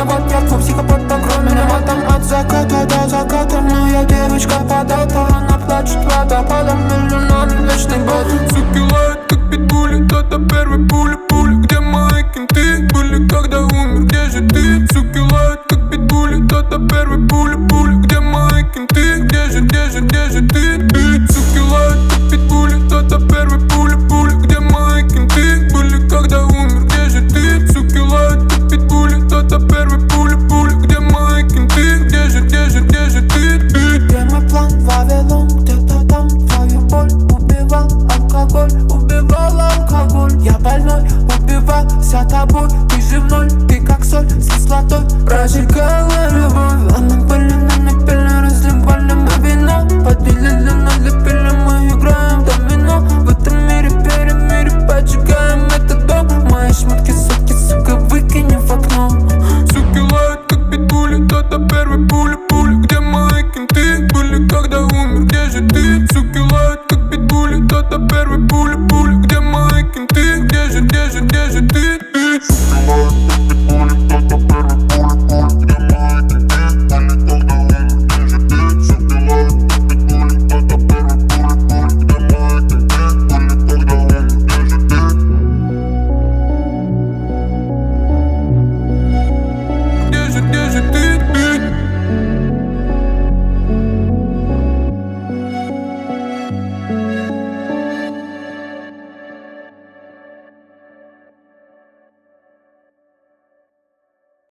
виноват, я твой психопат, покрой меня матом. От заката до заката моя девочка подата. Она плачет водопадом, между нами вечный бой. Суки лают, как питбули, это первый пули. Где мои кенты были, когда умер, где же ты? Суки лают, как питбули, это первый пули. Где мои кенты, где же ты?